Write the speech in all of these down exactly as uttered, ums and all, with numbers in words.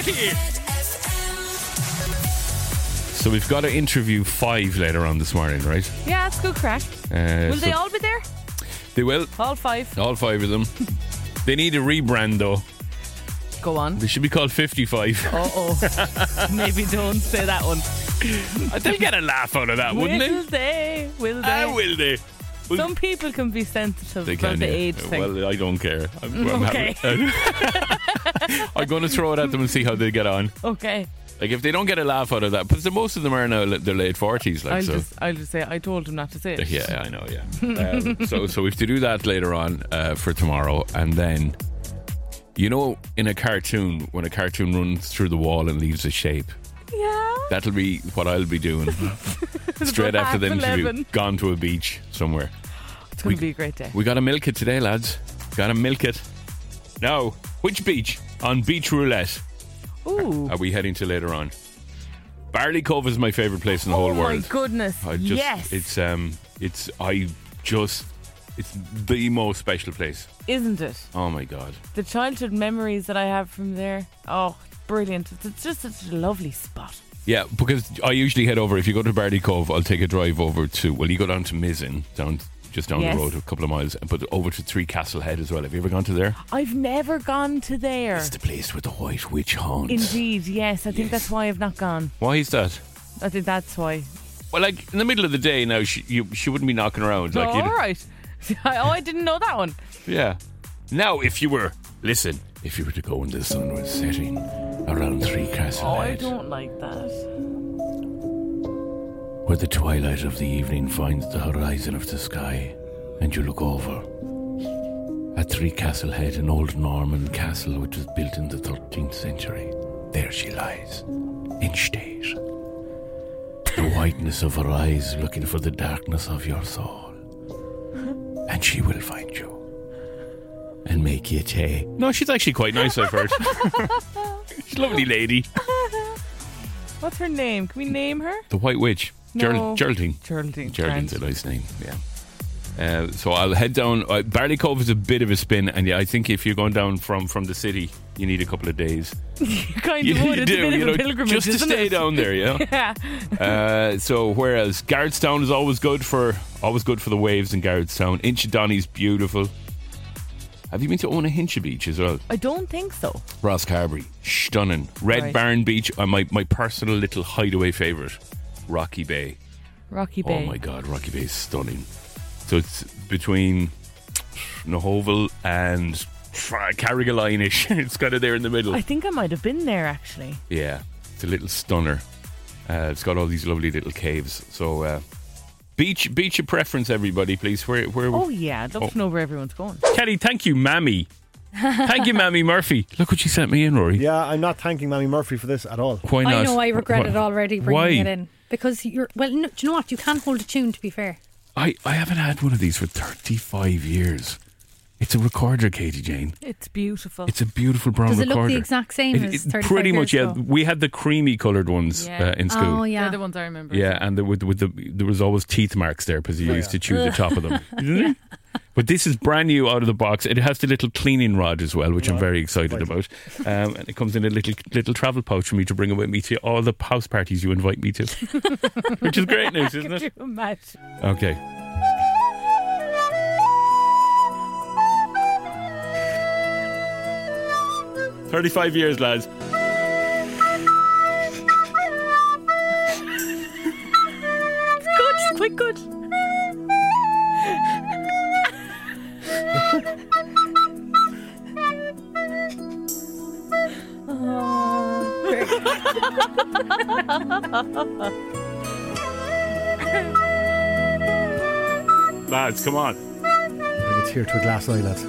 So we've got to interview five later on this morning, right? Yeah, it's good crack. Uh, will so they all be there? They will. All five. All five of them. They need a rebrand though. Go on. They should be called fifty-five. Uh-oh. Maybe don't say that one. They'll get a laugh out of that, wouldn't Will they? they? Will they? Ah, will they? Will Some people can be sensitive they about can, the yeah. age thing. Well, I don't care. I'm, I'm Okay. happy. I'm going to throw it at them and see how they get on. Okay. Like if they don't get a laugh out of that, but most of them are now they're late forties. Like I'll so. just, I'll just say I told him not to say it. Yeah, I know. Yeah. um, so, so we have to do that later on uh, for tomorrow, and then, you know, in a cartoon, when a cartoon runs through the wall and leaves a shape, Yeah. that'll be what I'll be doing straight about after the half interview. eleven. Gone to a beach somewhere. It's going We- to be a great day. We gotta milk it today, lads. Gotta milk it. Now, which beach? On Beach Roulette Ooh. are we heading to later on? Barley Cove is my favourite place in the oh whole my world. goodness. I just, yes. It's um, it's I just, it's the most special place. Isn't it? Oh my god. The childhood memories that I have from there. Oh, brilliant. It's, it's just such a lovely spot. Yeah, because I usually head over. If you go to Barley Cove, I'll take a drive over to. Well, you go down to Mizzen, down just down Yes. the road a couple of miles, but over to Three Castle Head as well. Have you ever gone to there? I've never gone to there. It's the place with the white witch haunts. Indeed, yes. I think Yes. that's why I've not gone. Why is that? I think that's why. Well, like in the middle of the day now, she you, she wouldn't be knocking around. Like oh, you'd- all right. oh, I didn't know that one. Yeah. Now, if you were listen, if you were to go when the sun was setting around Three Castle Oh, I Head, don't like that. where the twilight of the evening finds the horizon of the sky, and you look over at Three Castle Head, an old Norman castle which was built in the thirteenth century. There she lies, in state. The whiteness of her eyes looking for the darkness of your soul. And she will find you and make you tea. No, she's actually quite nice, I've heard. She's a lovely lady. What's her name? Can we name her? The White Witch. No. Geraldine. Geraldine. Geraldine's a Grand. nice name, yeah. Uh, so I'll head down. Uh, Barley Cove is a bit of a spin, and yeah, I think if you're going down from, from the city, you need a couple of days. You kind You, of would. you It's do, a bit you of know, a pilgrimage, just to isn't stay it? down there, you know. Yeah. Uh, so where else? Garrettstown is always good for always good for the waves in Garrettstown. Inchydoney's beautiful. Have you been to Onahincha Beach as well? I don't think so. Ross Carberry, stunning. Red Right. Barn Beach, uh, my my personal little hideaway favourite. Rocky Bay. Rocky Bay. Oh my God, Rocky Bay is stunning. So it's between Nahoval and Carrigaline-ish. It's kind of there in the middle. I think I might have been there actually. Yeah, it's a little stunner. Uh, it's got all these lovely little caves. So uh, beach, beach of preference, everybody, please. Where, where? Oh yeah, I'd love Oh. to know where everyone's going. Kelly, thank you, Mammy. Thank you, Mammy Murphy. Look what she sent me in, Rory. Yeah, I'm not thanking Mammy Murphy for this at all. Why not? I know, I regret Why- it already bringing Why? it in. Because you're, well, no, do you know what? You can't hold a tune, to be fair. I, I haven't had one of these for thirty-five years. It's a recorder, Katie Jane. It's beautiful. It's a beautiful brown Does it recorder. look the exact same It- as it- thirty-five Pretty years much, yeah. ago? We had the creamy coloured ones Yeah. uh, in school. Oh, yeah. They're the ones I remember. Yeah, and the, with with the there was always teeth marks there because you used to chew the top of them. Didn't it? But this is brand new out of the box. It has the little cleaning rod as well, which I'm very excited Right. about. Um, and it comes in a little little travel pouch for me to bring it with me to all the house parties you invite me to, which is great news, isn't Could it? you imagine? Okay. Thirty-five years, lads. Good, it's quite good. Lads, come on. Bring a tear to a glass eye, lads.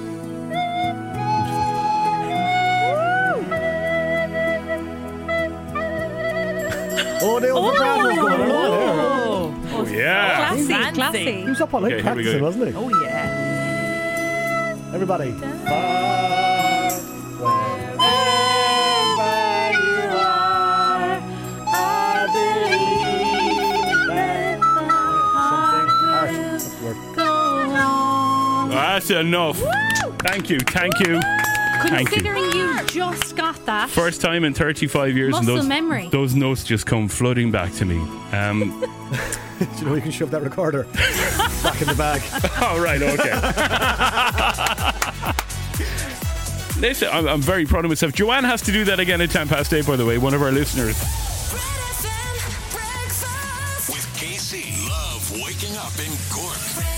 Oh, the old vibrato's going on there. Oh, Oh, yeah. Classy, fancy. classy. He was up all night Okay, here we practicing, go. wasn't he? oh yeah. Everybody. That's enough. Thank you, thank you. Thank you. Considering you just got that. First time in thirty-five years, and Muscle those memory. those notes just come flooding back to me. Um, Do you know you can shove that recorder back in the bag? oh right, okay. Listen, I'm, I'm very proud of myself. Joanne has to do that again at ten past eight. By the way, one of our listeners. With K C. Love waking up in Cork.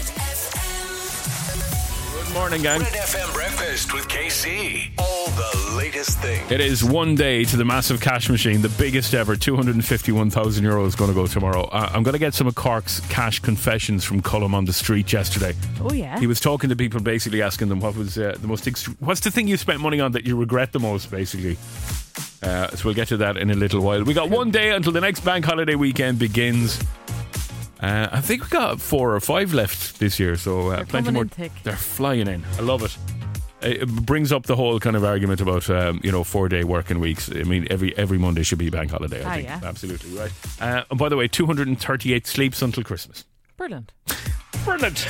Good morning, gang. Red F M Breakfast with K C. All the latest things. It is one day to the massive cash machine, the biggest ever. two hundred fifty-one thousand euros going to go tomorrow. Uh, I'm going to get some of Cork's cash confessions from Cullum on the street yesterday. Oh, yeah. He was talking to people, basically asking them what was uh, the most ext- what's the thing you spent money on that you regret the most, basically. Uh, so we'll get to that in a little while. We got one day until the next bank holiday weekend begins. Uh, I think we got four or five left this year, so uh, They're plenty coming more. in thick. They're flying in. I love it. It brings up the whole kind of argument about um, you know four day working weeks. I mean, every every Monday should be bank holiday. I Ah, think yeah. absolutely right. Uh, and by the way, two hundred thirty-eight sleeps until Christmas. Brilliant. Brilliant.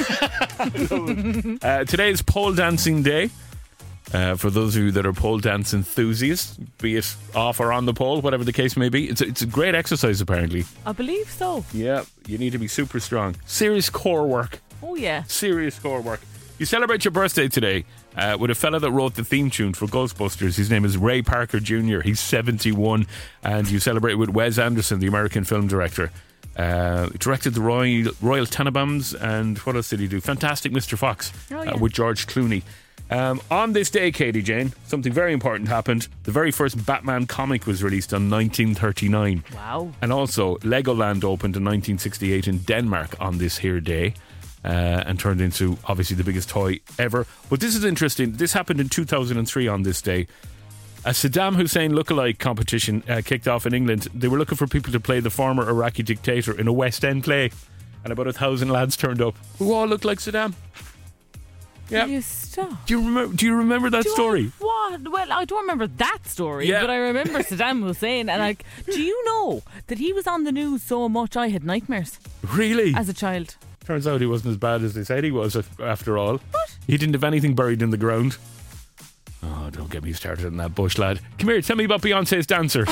uh, today is pole dancing day. Uh, for those of you that are pole dance enthusiasts, be it off or on the pole, whatever the case may be, it's a, it's a great exercise apparently. I believe so. Yeah, you need to be super strong. Serious core work. Oh, yeah. Serious core work. You celebrate your birthday today uh, with a fella that wrote the theme tune for Ghostbusters. His name is Ray Parker Junior He's seventy-one, and you celebrate with Wes Anderson, the American film director. Uh, he directed the Royal, Royal Tenenbaums, and what else did he do? Fantastic Mister Fox Oh, yeah. uh, with George Clooney. Um, on this day, Katie Jane, something very important happened. The very first Batman comic was released in nineteen thirty-nine. Wow. And also, Legoland opened in nineteen sixty-eight in Denmark on this here day. Uh, and turned into obviously the biggest toy ever. But this is interesting. This happened in two thousand three on this day. A Saddam Hussein lookalike competition uh, kicked off in England. They were looking for people to play the former Iraqi dictator in a West End play, and about a thousand lads turned up who all looked like Saddam. Yeah. Will you stop? Do you remember? Do you remember that Do story? I, what? Well, I don't remember that story, Yeah. but I remember Saddam Hussein. And like, do you know that he was on the news so much I had nightmares Really? as a child? Turns out he wasn't as bad as they said he was. After all, what? He didn't have anything buried in the ground. Oh, don't get me started on that bush, lad. Come here, tell me about Beyonce's dancer.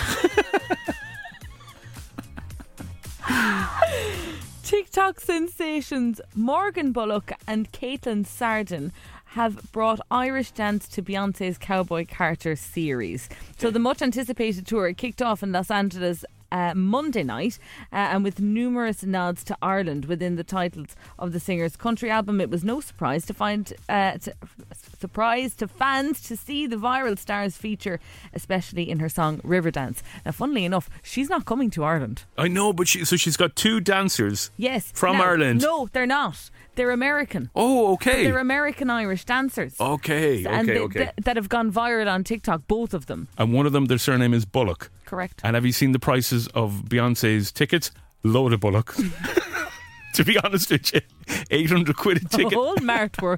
TikTok sensations Morgan Bullock and Caitlin Sardin have brought Irish dance to Beyonce's Cowboy Carter series. So the much anticipated tour kicked off in Los Angeles Uh, Monday night, uh, and with numerous nods to Ireland within the titles of the singer's country album. It was no surprise to find uh, to, surprise to fans to see the viral stars feature, especially in her song Riverdance. Now, funnily enough, she's not coming to Ireland. I know, but she, so she's got two dancers. Yes, From Now, Ireland. No, they're not. They're American. Oh, okay. They're American Irish dancers. Okay, and okay, they, okay. th- that have gone viral on TikTok, both of them. And one of them, their surname is Bullock. Correct. And have you seen the prices of Beyonce's tickets? Load of Bullocks. To be honest with you, eight hundred quid a A ticket. whole mart worth.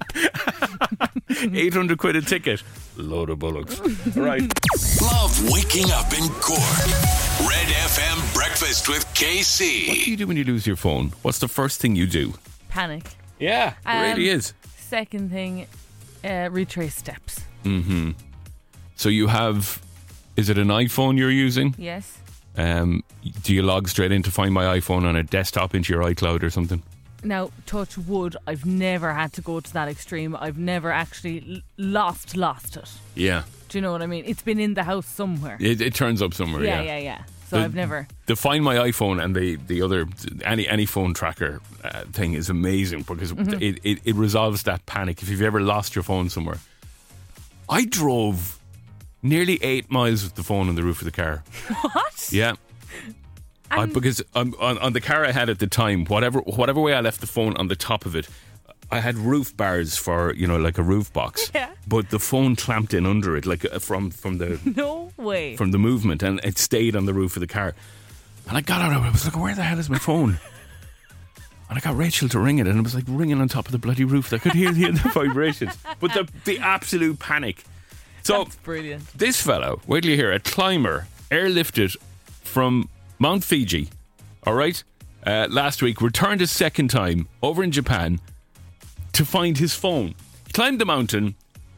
eight hundred quid a ticket. Load of Bullocks. Right. Love waking up in Cork. Red F M Breakfast with K What do C. you do when you lose your phone? What's the first thing you do? Panic. Yeah, it Um, really is. Second thing, uh, retrace steps. Mm-hmm. So you have, is it an iPhone you're using? Yes. Um, do you log straight in to find my iPhone on a desktop into your iCloud or something? Now, touch wood, I've never had to go to that extreme. I've never actually l- lost, lost it. Yeah. Do you know what I mean? It's been in the house somewhere. It, it turns up somewhere, yeah, yeah. yeah, yeah. So The- I've never. The Find My iPhone and the, the other, any any phone tracker uh, thing is amazing because Mm-hmm. it, it, it resolves that panic. If you've ever lost your phone somewhere. I drove nearly eight miles with the phone on the roof of the car. What? Yeah. I, And- because um, on, on the car I had at the time, whatever whatever way I left the phone on the top of it, I had roof bars for, you know, like a roof box. Yeah. But the phone clamped in under it, like uh, from from the No way. from the movement, and it stayed on the roof of the car. And I got out of it. I was like, where the hell is my phone? And I got Rachel to ring it, and it was like ringing on top of the bloody roof. I could hear the, the vibrations. But the the absolute panic. So That's brilliant. this fellow, wait till you hear, a climber airlifted from Mount Fiji, all right, uh, last week, returned a second time over in Japan to find his phone. He climbed the mountain,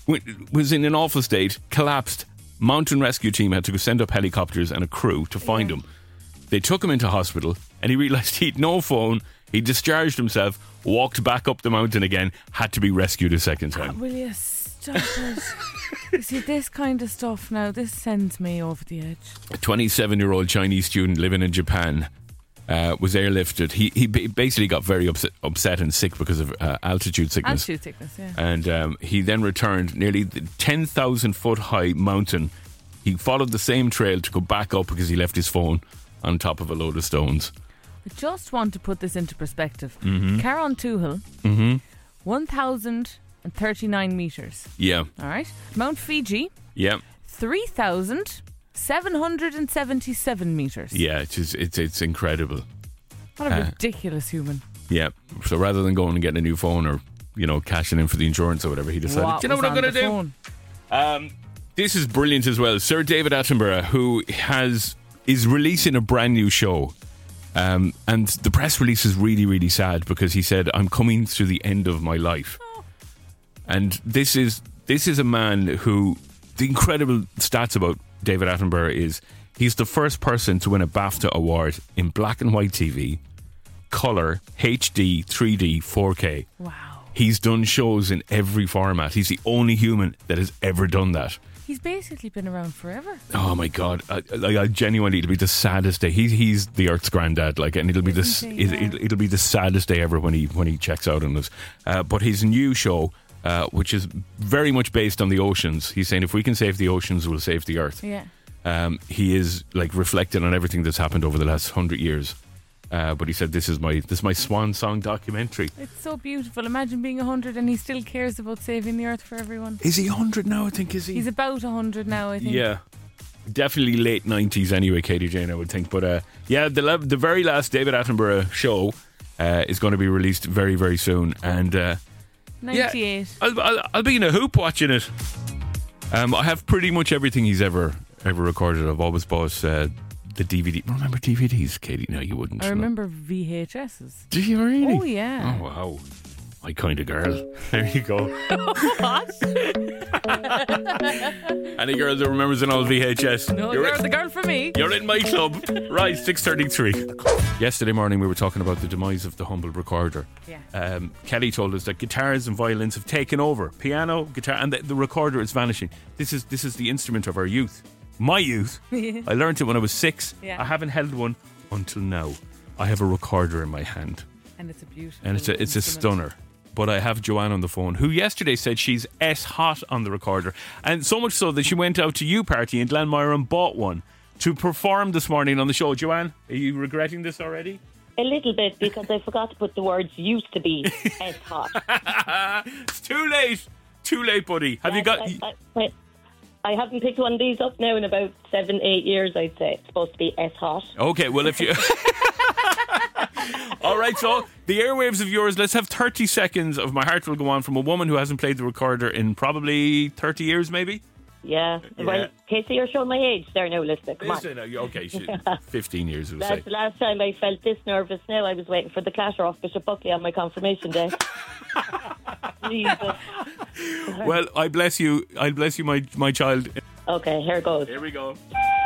w- was in an awful state, collapsed. Mountain rescue team had to go send up helicopters and a crew to find Yeah. him. They took him into hospital and he realised he'd no phone. He discharged himself, walked back up the mountain again, had to be rescued a second time. Will you stop it? You see, this kind of stuff now, this sends me over the edge. A twenty-seven-year-old Chinese student living in Japan uh, was airlifted. He he ba- basically got very upset, upset and sick because of uh, altitude sickness. Altitude sickness, yeah. And um, he then returned nearly the ten thousand foot high mountain. He followed the same trail to go back up because he left his phone on top of a load of stones. I just want to put this into perspective. Mm-hmm. Caron Tuchel, Mm-hmm. one thousand thirty-nine metres. Yeah, All right. Mount Fiji, yeah, three thousand seven hundred seventy-seven metres. yeah. It's just, it's it's incredible. What a Uh, ridiculous human. Yeah. So rather than going and getting a new phone or you know cashing in for the insurance or whatever, he decided, What "Do you know was what I'm on going to the do?" phone? Um, this is brilliant as well. Sir David Attenborough, who has is releasing a brand new show. Um, and the press release is really, really sad because he said, "I'm coming to the end of my life." Oh. And this is this is a man who, the incredible stats about David Attenborough is he's the first person to win a BAFTA award in black and white T V, colour, H D, three D, four K. Wow. He's done shows in every format. He's the only human that has ever done that. He's basically been around forever. Oh my God! I, like, I genuinely, it'll be the saddest day. He, he's the Earth's granddad, like, and it'll be the Isn't he? it, Yeah. it'll, it'll be the saddest day ever when he when he checks out on us. Uh, but his new show, uh, which is very much based on the oceans, he's saying if we can save the oceans, we'll save the Earth. Yeah. Um, he is like reflecting on everything that's happened over the last hundred years. Uh, but he said, "This is my this is my swan song documentary." It's so beautiful. Imagine being one hundred and he still cares about saving the earth for everyone. Is he hundred now? I think is he? He's about one hundred now, I think. Yeah, definitely late nineties anyway, Katie Jane, I would think. But uh, yeah, the le- the very last David Attenborough show uh, is going to be released very, very soon. And uh, ninety-eight. yeah, I'll, I'll, I'll be in a hoop watching it. Um, I have pretty much everything he's ever ever recorded. I've always bought uh, the D V D. Remember D V Ds, Katie? No, you wouldn't. I remember V H S's. Do you really? Oh, yeah. Oh, wow. My kind of girl. There you go. What? Any girl that remembers an old V H S? No, You're you're in- the girl for me. You're in my club. Right, six thirty-three. Yesterday morning we were talking about the demise of the humble recorder. Yeah. Um, Kelly told us that guitars and violins have taken over. Piano, guitar, and the, the recorder is vanishing. This is this is the instrument of our youth. My youth. I learned it when I was six. Yeah. I haven't held one until now. I have a recorder in my hand. And it's a beautiful And it's a, it's a instrument. stunner. But I have Joanne on the phone, who yesterday said she's S-hot on the recorder. And so much so that she went out to U Party in Glenmire and bought one to perform this morning on the show. Joanne, are you regretting this already? A little bit, because I forgot to put the words used to be as hot. It's too late. Too late, buddy. Have you got... I, I, I, I haven't picked one of these up now in about seven, eight years, I'd say. It's supposed to be as hot. Okay, well, if you... All right, so the airwaves of yours, let's have thirty seconds of My Heart Will Go On from a woman who hasn't played the recorder in probably thirty years, maybe? Yeah. Yeah. Well, Casey, you're showing my age there now, listen. Come on. Listen, uh, okay, shit, fifteen years, we'll say. That's the last time I felt this nervous now. I was waiting for the clatter off Bishop Buckley on my confirmation day. Jesus. Well, I bless you. I bless you, my my child. Okay, here goes. Here we go.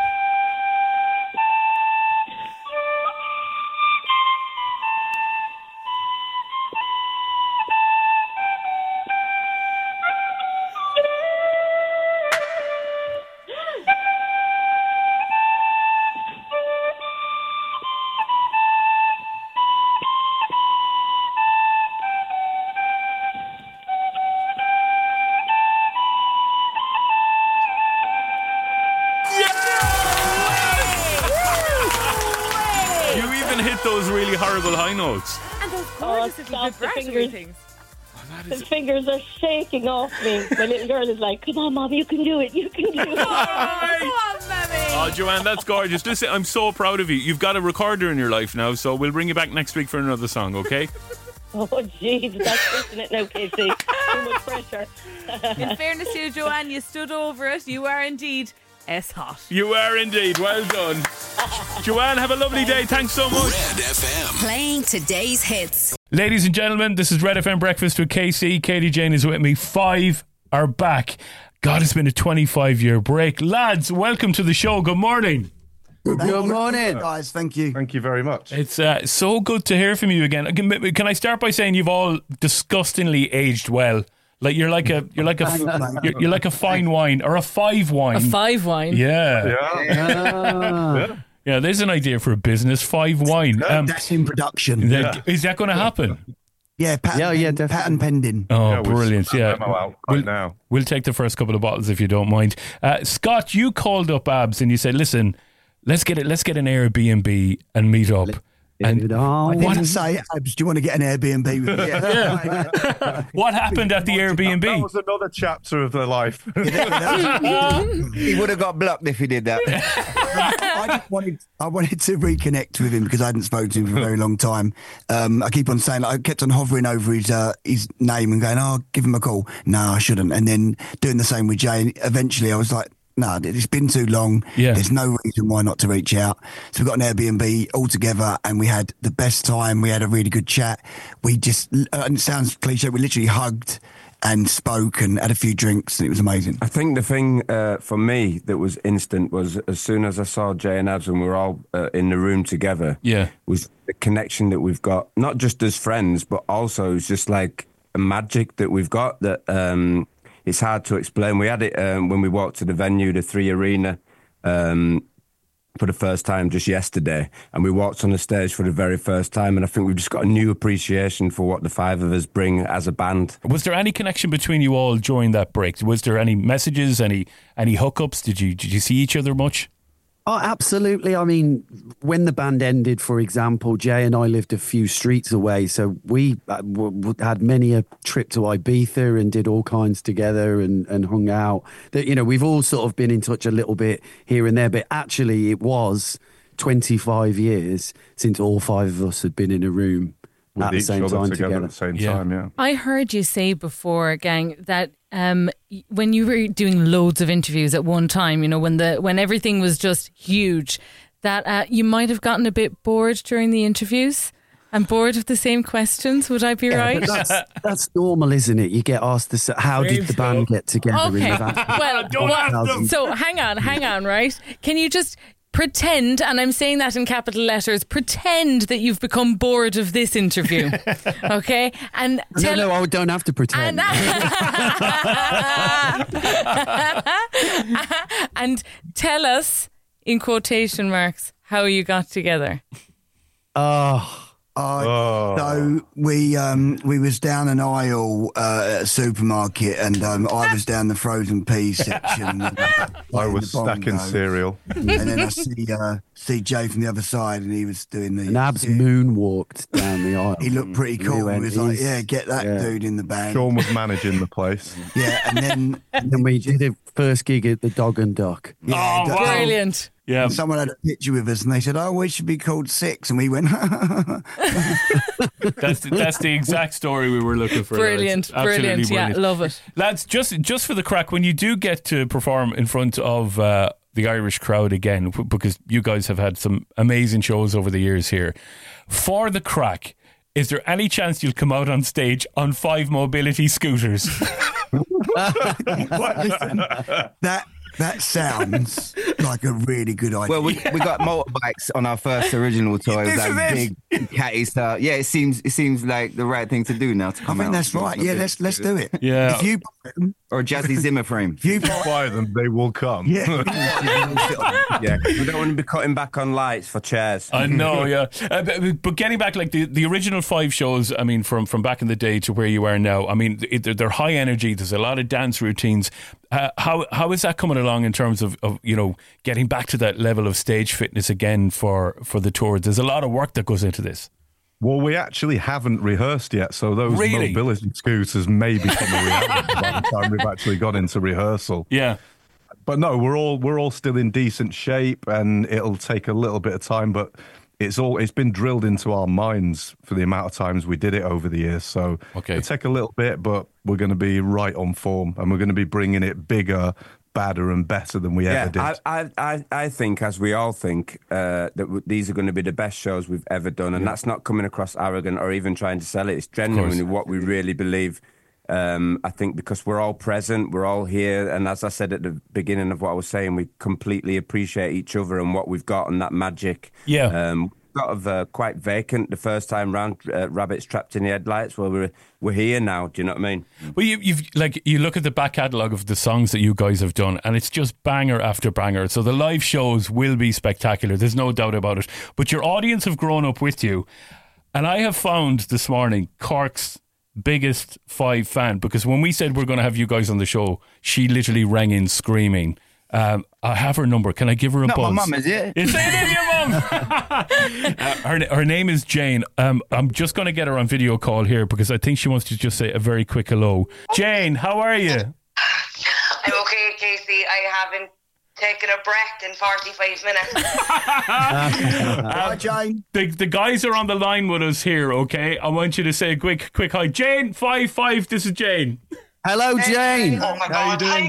Those really horrible high notes. And those Oh, gorgeous little stop the vibrato fingers. things. The fingers are shaking off me. My little girl is like, come on, Mom, you can do it. You can do it. Come on, Mammy. Oh, Joanne, that's gorgeous. Listen, I'm so proud of you. You've got a recorder in your life now, so we'll bring you back next week for another song, okay? Oh, jeez, that's pushing it now, Casey. Too much pressure. In fairness to you, Joanne, you stood over it. You are indeed S-hot. You are indeed. Well done. Joanne, have a lovely day. Thanks so much. Red F M. Playing today's hits. Ladies and gentlemen, this is Red F M Breakfast with K C. Katie Jane is with me. Five are back. God, it's been a twenty-five year break. Lads, welcome to the show. Good morning. Good morning, guys. Thank you. Thank you very much. It's uh, so good to hear from you again. Can, can I start by saying you've all disgustingly aged well? Like you're like a you're like a you're, you're like a fine wine or a five wine. A five wine. Yeah. Yeah. Yeah. Yeah, there's an idea for a business, five wine. Um, That's in production. is that, is that going to happen? Yeah, patent, Yeah, yeah, pen- definitely. patent pending. Oh, Yeah, we'll brilliant. sort that Yeah. memo out right We'll, now. we'll take the first couple of bottles if you don't mind. Uh, Scott, you called up Abs and you said, listen, let's get it. Let's get an Airbnb and meet up. And I And didn't say, Abs, do you want to get an Airbnb with me? Yeah. what happened at the That Airbnb? was another chapter of their life. He would have got blocked if he did that. I just wanted, I wanted to reconnect with him because I hadn't spoken to him for a very long time. Um, I keep on saying, like, I kept on hovering over his uh, his name and going, "Oh, give him a call." No, I shouldn't. And then doing the same with Jay. And eventually, I was like, "No, it's been too long. Yeah. There's no reason why not to reach out." So we got an Airbnb all together, and we had the best time. We had a really good chat. We just, and it sounds cliche, we literally hugged and spoke and had a few drinks, and it was amazing. I think the thing uh, for me that was instant was as soon as I saw Jay and Abs and we were all uh, in the room together, Yeah. was the connection that we've got, not just as friends, but also it's just like a magic that we've got that um, it's hard to explain. We had it um, when we walked to the venue, the Three Arena, um, for the first time just yesterday, and we walked on the stage for the very first time, and I think we've just got a new appreciation for what the five of us bring as a band. Was there any connection between you all during that break? Was there any messages, any any hookups? Did you did you see each other much? Oh, absolutely. I mean, when the band ended, for example, Jay and I lived a few streets away, so we uh, w- w- had many a trip to Ibiza and did all kinds together and, and hung out. That, you know, we've all sort of been in touch a little bit here and there, but actually it was twenty-five years since all five of us had been in a room With at the each same other time together together. at the same Yeah. time, yeah. I heard you say before, gang, that um, y- when you were doing loads of interviews at one time, you know, when the when everything was just huge, that uh, you might have gotten a bit bored during the interviews and bored of the same questions. Would I be Yeah, right? but that's, that's normal, isn't it? You get asked this, how did the band get together? in Okay. the van? Well, Don't what- ask them. so hang on, hang on, right? Can you just pretend, and I'm saying that in capital letters, pretend that you've become bored of this interview, okay? And No, tell no, I don't have to pretend. and, and tell us in quotation marks how you got together. Oh, Uh, Oh. So we um, we was down an aisle uh, at a supermarket, and um, I was down the frozen peas section. And, uh, I playing was the stacking bongo. cereal. And then I see uh, see Jay from the other side, and he was doing the. and Abs moonwalked down the aisle. He looked pretty We cool. He went, was like, "He's- "Yeah, get that yeah." dude in the band." Sean was managing the place. Yeah, and then And then we did a first gig at the Dog and Duck. yeah, Oh, that- wow. Brilliant. Yeah. someone had a picture with us, and they said, "Oh, we should be called Six," and we went. That's the, that's the exact story we were looking for. Brilliant. It's absolutely Brilliant. Yeah, brilliant. love it. Lads, just just for the crack, when you do get to perform in front of uh, the Irish crowd again, w- because you guys have had some amazing shows over the years here, for the crack, is there any chance you'll come out on stage on five mobility scooters? Listen, that that sounds like a really good idea. Well, we we got motorbikes on our first original tour. It was This like is big catty stuff. Yeah, it seems it seems like the right thing to do now. To I come think out. that's right. Yeah, let's let's do it. Yeah. If you buy them, Or a Jazzy Zimmer frame. if you buy, Buy them, they will come. yeah, Yeah, we don't want to be cutting back on lights for chairs. I know, yeah. Uh, but, but getting back, like the, the original five shows, I mean, from, from back in the day to where you are now, I mean, it, they're, they're high energy. There's a lot of dance routines. Uh, how how is that coming along in terms of, of you know getting back to that level of stage fitness again for, for the tour? There's a lot of work that goes into this. Well, we actually haven't rehearsed yet, so those Really? mobility scooters may become a reality by the time we've actually got into rehearsal. Yeah. But no, we're all we're all still in decent shape, and it'll take a little bit of time, but it's all it's been drilled into our minds for the amount of times we did it over the years. So Okay. it'll take a little bit, but we're going to be right on form, and we're going to be bringing it bigger, badder, and better than we Yeah, ever did. I, I, I, I think, as we all think, uh, that w- these are going to be the best shows we've ever done, and that's not coming across arrogant or even trying to sell it. It's genuinely what we really believe Um, I think because we're all present, we're all here, and as I said at the beginning of what I was saying, we completely appreciate each other and what we've got and that magic. Yeah. Um, sort of uh, quite vacant the first time round. Uh, rabbits trapped in the headlights. Well, we're we're here now. Do you know what I mean? Well, you, you've like you look at the back catalogue of the songs that you guys have done, and it's just banger after banger. So the live shows will be spectacular. There's no doubt about it. But your audience have grown up with you, and I have found this morning Cork's biggest five fan, because when we said we're going to have you guys on the show, she literally rang in screaming. Um, I have her number. Can I give her a Not buzz? my mum, is it? It's, it is your mum. uh, her, her name is Jane. Um, I'm just going to get her on video call here because I think she wants to just say a very quick hello. Jane, how are you? I'm okay, Casey. I haven't taken a breath in forty-five minutes. Hi, Jane. The, the guys are on the line with us here, okay? I want you to say a quick, quick hi. Jane, five, five, this is Jane. Hello, Jane. Oh my How you God. doing?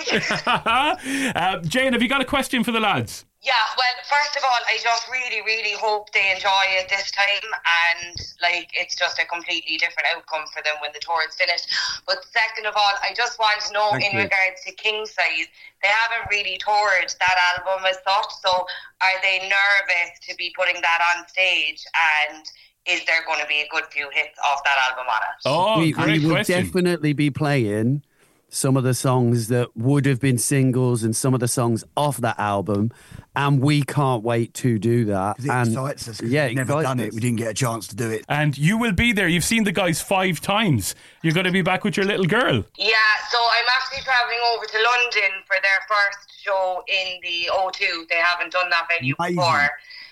Hi, guys. uh, Jane, have you got a question for the lads? Yeah, well, first of all, I just really, really hope they enjoy it this time, and like it's just a completely different outcome for them when the tour is finished. But second of all, I just want to know Thank in you. regards to King Size, they haven't really toured that album as such, so are they nervous to be putting that on stage, and is there going to be a good few hits off that album on it? Oh, we, great we will question. definitely be playing some of the songs that would have been singles and some of the songs off that album, and we can't wait to do that. 'Cause it and excites us. 'cause yeah, we've never excites done us. it. We didn't get a chance to do it. And you will be there. You've seen the guys five times. You're going to be back with your little girl. Yeah, so I'm actually travelling over to London for their first show in the O two. They haven't done that venue Amazing. before.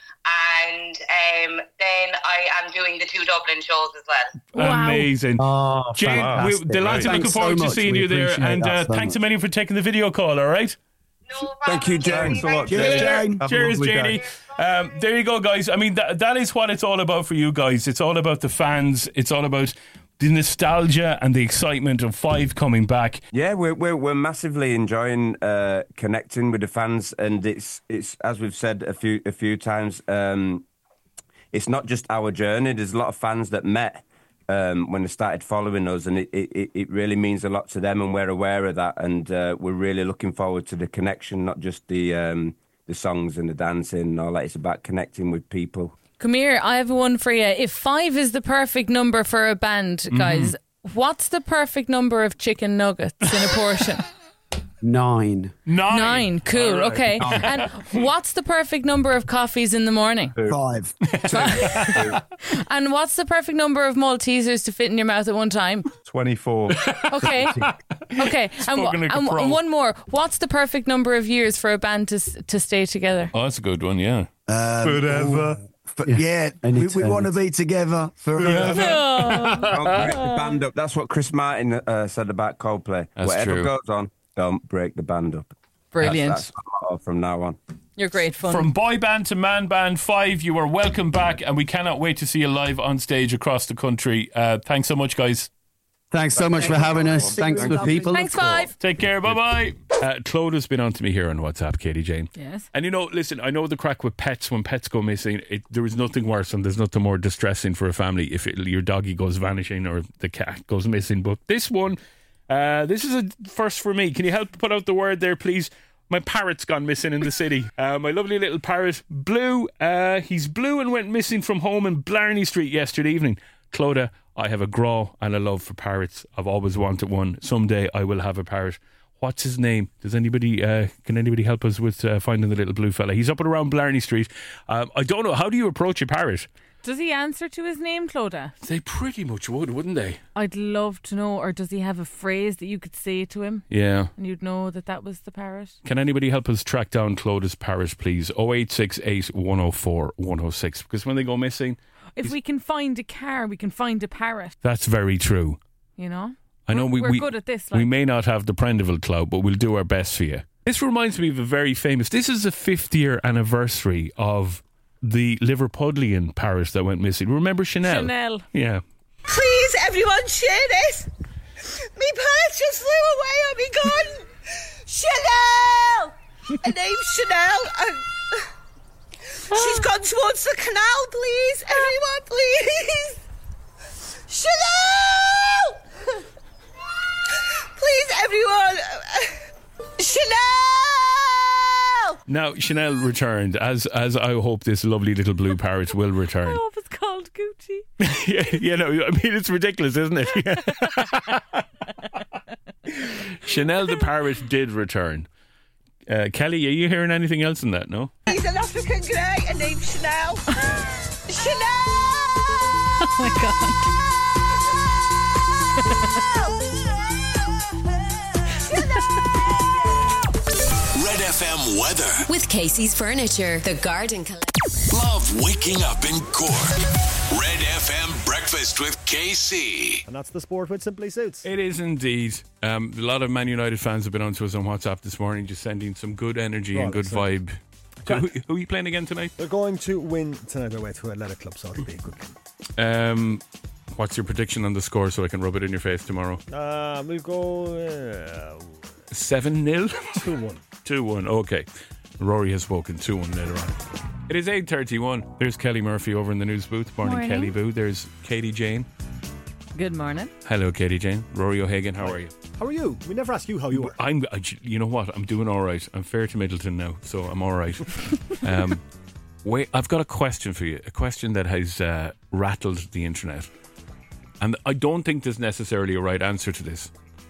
And um, then I am doing the two Dublin shows as well. Wow. Amazing. Oh, Jane, we, fantastic. the lads are looking Thanks so forward to much. seeing We you there. appreciate And that uh, so thanks a much. million for taking the video call, all right? No problem. Thank you, Jane. Thank Thanks a lot, you. Jane. Jane. Have a Cheers, lovely Janie. day. Um, there you go, guys. I mean, that, that is what it's all about for you guys. It's all about the fans. It's all about the nostalgia and the excitement of Five coming back. Yeah, we're we're, we're massively enjoying uh, connecting with the fans, and it's it's as we've said a few a few times. Um, it's not just our journey. There's a lot of fans that met um, when they started following us, and it, it, it really means a lot to them, and we're aware of that. And uh, we're really looking forward to the connection, not just the um, the songs and the dancing and all that. It's about connecting with people. Come here, I have one for you. If five is the perfect number for a band, guys, what's the perfect number of chicken nuggets in a portion? Nine. Nine. Nine. Cool. All right. Okay. And what's the perfect number of coffees in the morning? Five. And what's the perfect number of Maltesers to fit in your mouth at one time? twenty-four. Okay. Okay. And, Spoken like a and pro. one more. What's the perfect number of years for a band to s- to stay together? Oh, that's a good one, yeah. Um, Forever. ooh, But yeah, An we, we want to eternity. be together forever. Oh. Don't break the band up. That's what Chris Martin uh, said about Coldplay. That's Whatever true. goes on, don't break the band up. Brilliant. That's, that's my motto from now on. You're great fun. From boy band to man band, Five, you are welcome back, and we cannot wait to see you live on stage across the country. Uh, thanks so much, guys. Thanks so much for having us. Thanks for people. Thanks, Five. Take care. Bye bye. Uh, Claude has been on to me here on WhatsApp, Katie Jane. Yes. And you know, listen, I know the crack with pets. When pets go missing, it, there is nothing worse, and there's nothing more distressing for a family if it, your doggy goes vanishing or the cat goes missing. But this one, uh, this is a first for me. Can you help put out the word there, please? My parrot's gone missing in the city. Uh, my lovely little parrot, Blue. Uh, he's blue and went missing from home in Blarney Street yesterday evening. Clodagh, I have a graw and a love for parrots. I've always wanted one. Someday I will have a parrot. What's his name? Does anybody? Uh, can anybody help us with uh, finding the little blue fella? He's up and around Blarney Street. Um, I don't know. How do you approach a parrot? Does he answer to his name, Clodagh? They pretty much would, wouldn't they? I'd love to know. Or does he have a phrase that you could say to him Yeah. and you'd know that that was the parrot? Can anybody help us track down Clodagh's parrot, please? oh eight six eight, one oh four, one oh six. Because when they go missing, If we can find a car, we can find a parrot, that's very true. you know? I know we, We're we, good at this, we like. may not have the Prendeville clout, but we'll do our best for you. This reminds me of a very famous. This is the fifth year anniversary of the Liverpudlian parrot that went missing. Remember Chanel? Chanel. Yeah. Please, everyone, share this. Me parrot just flew away on me gun. Chanel! Her name's Chanel. And she's gone towards the canal, please. Everyone, please. Chanel! Now, Chanel returned, as as I hope this lovely little blue parrot will I return. hope it's called Gucci. yeah, you know, I mean, it's ridiculous, isn't it? Chanel the parrot did return. Uh, Kelly, are you hearing anything else in that? No? He's an African grey and named Chanel. Chanel! Oh my Red F M weather. With Casey's Furniture, the Garden Collection. Love waking up in Cork. Red F M breakfast with K C. And that's the sport with Simply Suits. It is indeed. Um, a lot of Man United fans have been on to us on WhatsApp this morning, just sending some good energy Oh, and good that's vibe. So who, who are you playing again tonight? They're going to win tonight away to Athletic Club, so it'll be a good game. Um, what's your prediction on the score so I can rub it in your face tomorrow? Uh, we'll go uh, seven nil? two one. two one, okay. Rory has spoken. two one later on. It is eight thirty-one. There's Kelly Murphy over in the news booth. Morning, Morning. Kelly Boo. There's Katie Jane. Good morning. Hello, Katie Jane. Rory O'Hagan, how are you? How are you? We never ask you how you are. I'm. I, you know what? I'm doing all right. I'm fair to Middleton now, so I'm all right. um, wait, I've got a question for you. A question that has uh, rattled the internet, and I don't think there's necessarily a right answer to this.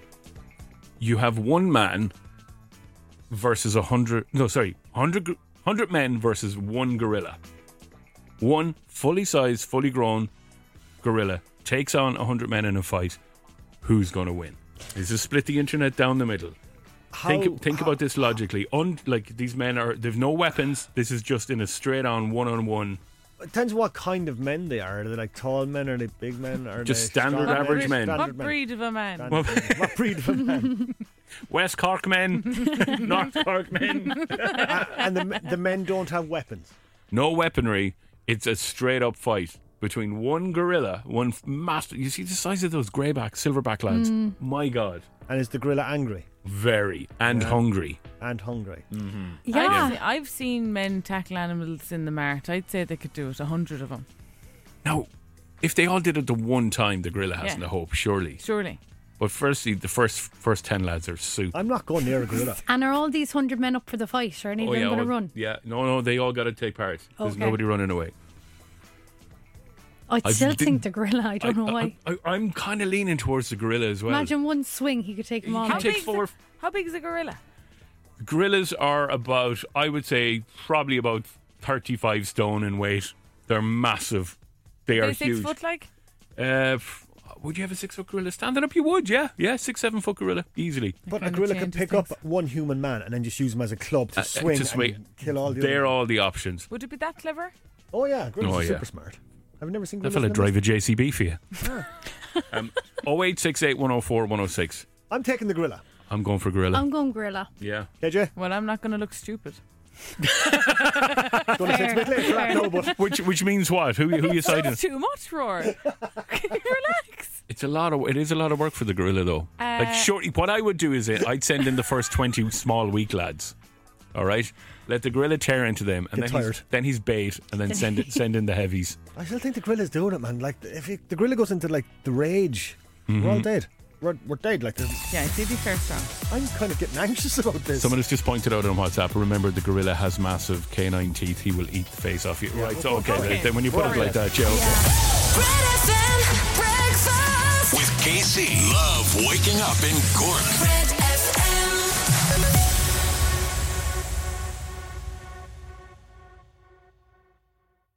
You have one man versus a hundred. No, sorry, hundred. Hundred men versus one gorilla. One fully sized, fully grown gorilla takes on a hundred men in a fight. Who's going to win? Is this split the internet down the middle? How, think think how, about this logically. Un, like these men are, they've no weapons. This is just in a straight on one on one. It depends what kind of men they are. Are they like tall men? Are they big men? Are Just they standard strong average men. Standard What breed of a man? Standard men. What breed of a man? West Cork men, North Cork men. uh, and the, the men don't have weapons. No weaponry. It's a straight up fight between one gorilla, one master. You see the size of those greyback, silverback lads. Mm. My God. And is the gorilla angry? Very. And Yeah. hungry. And hungry. Mm-hmm. Yeah. I've, Yeah. I've seen men tackle animals in the mart. I'd say they could do it, a hundred of them. Now, if they all did it the one time, the gorilla hasn't Yeah. a hope, surely. Surely. But firstly, the first first ten lads are soup. I'm not going near a gorilla. And are all these hundred men up for the fight? Or are any of them yeah, going to all- run? Yeah, no, no, they all got to take part. There's Okay. nobody running away. I I still didn't- think the gorilla. I don't know why. I, I, I'm kind of leaning towards the gorilla as well. Imagine one swing, he could take them all could out. take big's four- a, how big is a gorilla? Gorillas are about, I would say, probably about thirty-five stone in weight. They're massive. They are They six huge. foot like? Uh, f- would you have a six foot gorilla standing up? You would, yeah, yeah, six seven foot gorilla easily. But a Kinda gorilla can changes pick things. up one human man and then just use him as a club to Uh, swing to swing. and kill all the They're other. all the options. Would it be that clever? Oh yeah, gorillas Oh, are yeah. super smart. I've never seen That gorillas. fella in drive a J C B for you. Yeah. um, oh eight six eight one oh four one oh six. I'm taking the gorilla. I'm going for gorilla. I'm going gorilla. yeah. K J? Well, I'm not going to look stupid. Don't say it's a bit late for that, no, but Which which means what? Who who you siding? That's too much, Roar. Can you relax? It's a lot of it is a lot of work for the gorilla though. Uh, like shortly, what I would do is uh, I'd send in the first twenty small weak lads. All right, let the gorilla tear into them, and Get then tired. he's, then he's bait, and then send it send in the heavies. I still think the gorilla's doing it, man. Like, if it, the gorilla goes into like the rage, Mm-hmm. we're all dead. We're, we're dead. Like, there's- Yeah, I see the fair strong. I'm kind of getting anxious about this. Someone has just pointed out on WhatsApp. Remember, the gorilla has massive canine teeth. He will eat the face off you. Right? So okay, Okay. then when you put it like that, Joe. Red F M breakfast. With K C. Love waking up in Cork. Red F M.